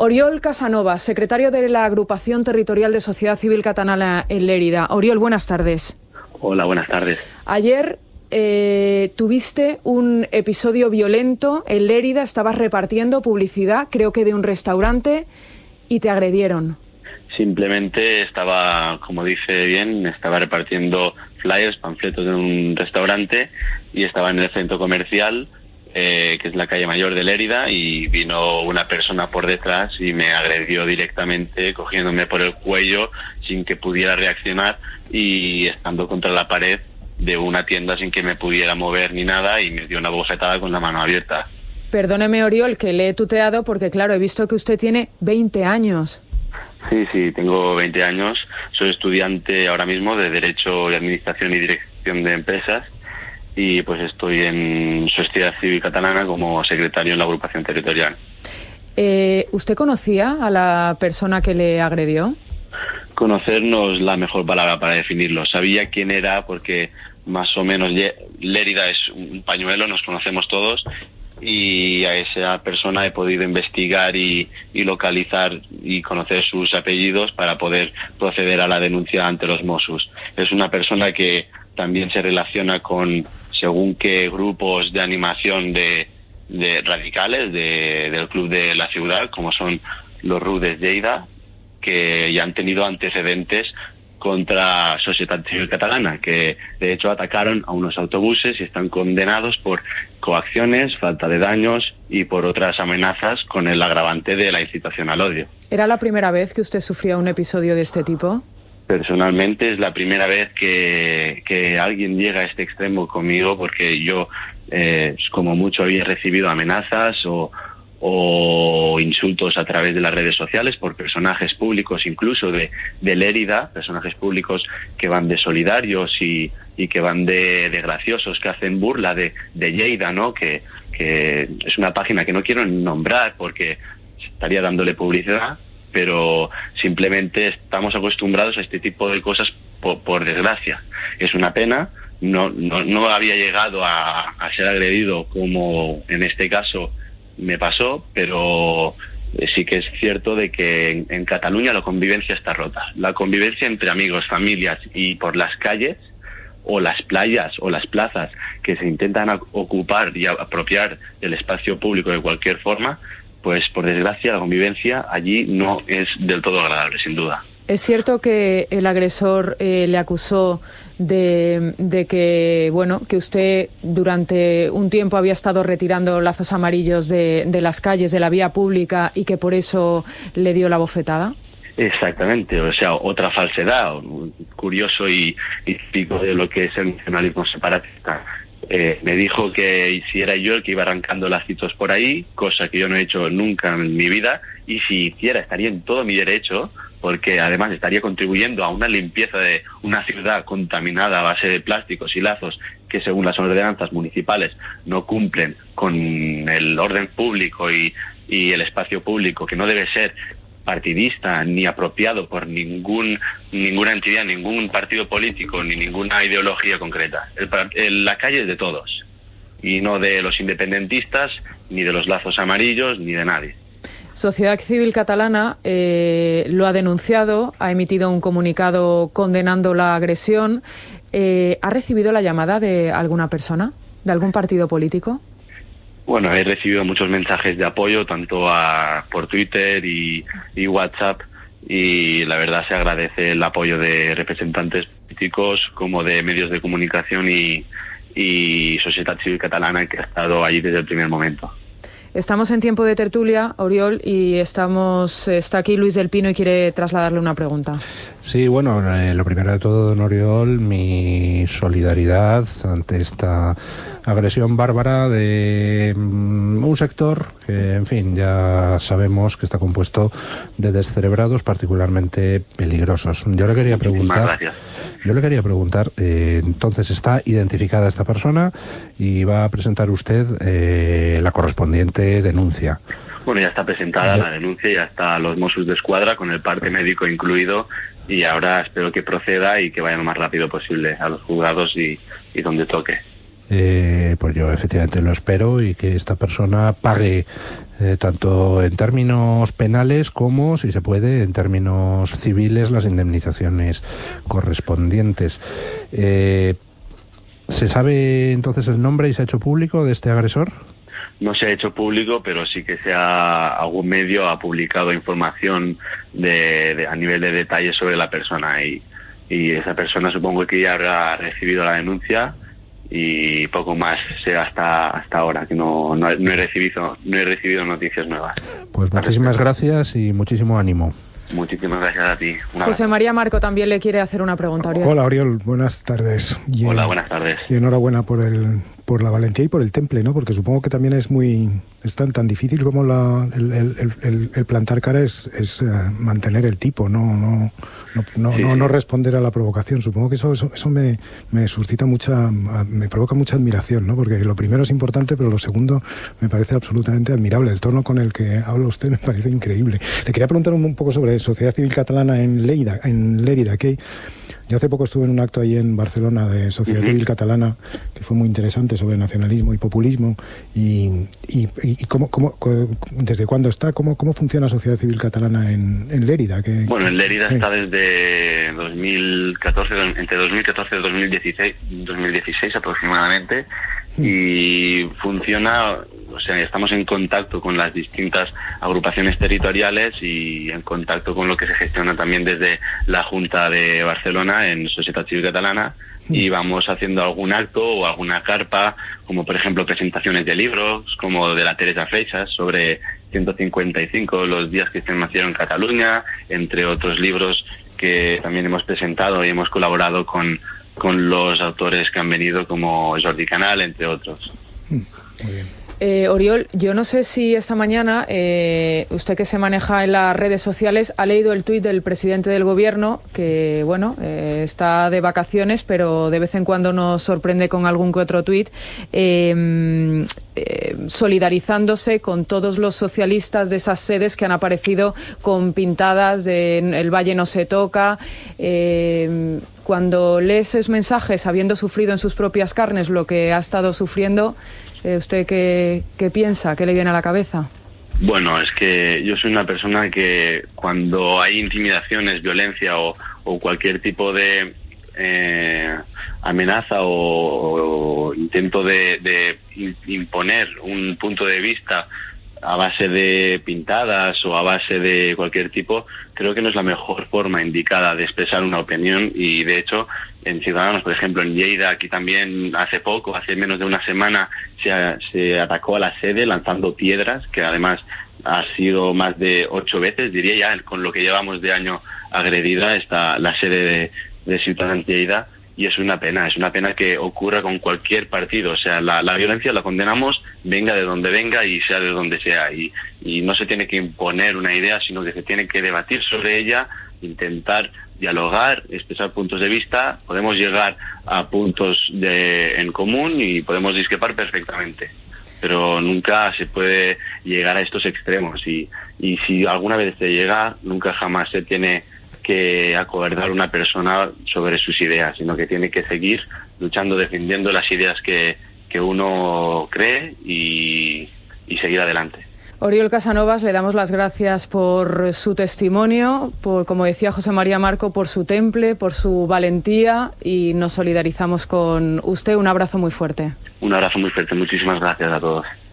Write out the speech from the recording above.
Oriol Casanova, secretario de la Agrupación Territorial de Sociedad Civil Catalana en Lérida. Oriol, buenas tardes. Hola, buenas tardes. Ayer tuviste un episodio violento en Lérida, estabas repartiendo publicidad, creo que de un restaurante, y te agredieron. Simplemente estaba, como dice bien, estaba repartiendo flyers, panfletos de un restaurante y estaba en el centro comercial, que es la calle Mayor de Lérida, y vino una persona por detrás y me agredió directamente, cogiéndome por el cuello sin que pudiera reaccionar y estando contra la pared de una tienda sin que me pudiera mover ni nada, y me dio una bofetada con la mano abierta. Perdóneme, Oriol, que le he tuteado porque, claro, he visto que usted tiene 20 años. Sí, tengo 20 años, soy estudiante ahora mismo de Derecho y Administración y Dirección de Empresas, y pues estoy en Sociedad Civil Catalana como secretario en la agrupación territorial. ¿Usted conocía a la persona que le agredió? Conocer no es la mejor palabra para definirlo. Sabía quién era porque más o menos Lérida es un pañuelo, nos conocemos todos, y a esa persona he podido investigar y localizar y conocer sus apellidos para poder proceder a la denuncia ante los Mossos. Es una persona que también se relaciona con según qué grupos de animación de radicales del club de la ciudad, como son los Rudes Lleida, que ya han tenido antecedentes contra Sociedad Civil Catalana, que de hecho atacaron a unos autobuses y están condenados por coacciones, falta de daños y por otras amenazas con el agravante de la incitación al odio. ¿Era la primera vez que usted sufría un episodio de este tipo? Personalmente es la primera vez que alguien llega a este extremo conmigo, porque yo como mucho había recibido amenazas o insultos a través de las redes sociales por personajes públicos, incluso de Lérida, personajes públicos que van de solidarios y que van de graciosos, que hacen burla de Lleida, ¿no? Que es una página que no quiero nombrar porque estaría dándole publicidad, pero simplemente estamos acostumbrados a este tipo de cosas por desgracia. Es una pena, no había llegado a ser agredido como en este caso me pasó, pero sí que es cierto de que en Cataluña la convivencia está rota. La convivencia entre amigos, familias y por las calles o las playas o las plazas que se intentan ocupar y apropiar del espacio público de cualquier forma, pues por desgracia la convivencia allí no es del todo agradable, sin duda. ¿Es cierto que el agresor le acusó de que, bueno, que usted durante un tiempo había estado retirando lazos amarillos de las calles, de la vía pública, y que por eso le dio la bofetada? Exactamente, o sea, otra falsedad, curioso y típico de lo que es el nacionalismo separatista. Me dijo que hiciera yo el que iba arrancando lacitos por ahí, cosa que yo no he hecho nunca en mi vida, y si hiciera estaría en todo mi derecho, porque además estaría contribuyendo a una limpieza de una ciudad contaminada a base de plásticos y lazos que según las ordenanzas municipales no cumplen con el orden público y el espacio público, que no debe ser partidista ni apropiado por ninguna entidad, ningún partido político ni ninguna ideología concreta. La calle es de todos y no de los independentistas ni de los lazos amarillos ni de nadie. Sociedad Civil Catalana lo ha denunciado, ha emitido un comunicado condenando la agresión. ¿Ha recibido la llamada de alguna persona, de algún partido político? Bueno, he recibido muchos mensajes de apoyo, tanto por Twitter y WhatsApp, y la verdad se agradece el apoyo de representantes políticos como de medios de comunicación y Sociedad Civil Catalana, que ha estado allí desde el primer momento. Estamos en tiempo de tertulia, Oriol, y está aquí Luis del Pino y quiere trasladarle una pregunta. Sí, bueno, lo primero de todo, don Oriol, mi solidaridad ante esta agresión bárbara de un sector que, en fin, ya sabemos que está compuesto de descerebrados particularmente peligrosos. Yo le quería preguntar, entonces, ¿está identificada esta persona y va a presentar usted la correspondiente denuncia? Bueno, ya está presentada la denuncia, ya está los Mossos d'Esquadra con el parte médico incluido, y ahora espero que proceda y que vaya lo más rápido posible a los juzgados y donde toque. pues yo efectivamente lo espero, y que esta persona pague tanto en términos penales como, si se puede, en términos civiles, las indemnizaciones correspondientes. ¿Se sabe entonces el nombre y se ha hecho público de este agresor? No se ha hecho público, pero sí que algún medio ha publicado información a nivel de detalles sobre la persona, y esa persona supongo que ya habrá recibido la denuncia, y poco más sé hasta ahora, que no he recibido noticias nuevas. Pues muchísimas gracias y muchísimo ánimo. Muchísimas gracias a ti. José María Marco también le quiere hacer una pregunta, Oriol. Hola, Oriol, buenas tardes. Hola, buenas tardes. Y enhorabuena por la valentía y por el temple, ¿no? Porque supongo que también es tan difícil como el plantar cara es mantener el tipo, no responder a la provocación. Supongo que eso me suscita me provoca mucha admiración, ¿no? Porque lo primero es importante, pero lo segundo me parece absolutamente admirable. El tono con el que habla usted me parece increíble. Le quería preguntar un poco sobre Sociedad Civil Catalana en Lérida, que yo hace poco estuve en un acto ahí en Barcelona de Sociedad Civil Catalana, que fue muy interesante, sobre nacionalismo y populismo, y desde cuándo está, cómo funciona Sociedad Civil Catalana en Lérida. Bueno, en Lérida está desde 2014, entre 2014 y 2016 aproximadamente, y funciona, o sea, estamos en contacto con las distintas agrupaciones territoriales y en contacto con lo que se gestiona también desde la Junta de Barcelona en Sociedad Civil Catalana, y vamos haciendo algún acto o alguna carpa, como por ejemplo presentaciones de libros, como de la Teresa Freixas, sobre 155 los días que se nacieron en Cataluña, entre otros libros que también hemos presentado y hemos colaborado con los autores que han venido, como Jordi Canal, entre otros. Muy bien. Oriol, yo no sé si esta mañana usted, que se maneja en las redes sociales, ha leído el tuit del presidente del gobierno, que bueno, está de vacaciones, pero de vez en cuando nos sorprende con algún que otro tuit, solidarizándose con todos los socialistas de esas sedes que han aparecido con pintadas de "El Valle no se toca". Cuando lee esos mensajes, habiendo sufrido en sus propias carnes lo que ha estado sufriendo, ¿usted qué piensa? ¿Qué le viene a la cabeza? Bueno, es que yo soy una persona que cuando hay intimidaciones, violencia o cualquier tipo de amenaza o intento de imponer un punto de vista a base de pintadas o a base de cualquier tipo, creo que no es la mejor forma indicada de expresar una opinión. Y de hecho, en Ciudadanos, por ejemplo, en Lleida, aquí también hace menos de una semana, se atacó a la sede lanzando piedras, que además ha sido más de 8 veces, diría ya, con lo que llevamos de año agredida está la sede de Ciudadanos Lleida. Y es una pena que ocurra con cualquier partido. O sea, la violencia la condenamos, venga de donde venga y sea de donde sea. Y no se tiene que imponer una idea, sino que se tiene que debatir sobre ella, intentar dialogar, expresar puntos de vista. Podemos llegar a puntos en común y podemos discrepar perfectamente, pero nunca se puede llegar a estos extremos. Y si alguna vez se llega, nunca jamás se tiene que acobardar una persona sobre sus ideas, sino que tiene que seguir luchando, defendiendo las ideas que uno cree y seguir adelante. Oriol Casanovas, le damos las gracias por su testimonio, por, como decía José María Marco, por su temple, por su valentía, y nos solidarizamos con usted. Un abrazo muy fuerte. Un abrazo muy fuerte. Muchísimas gracias a todos.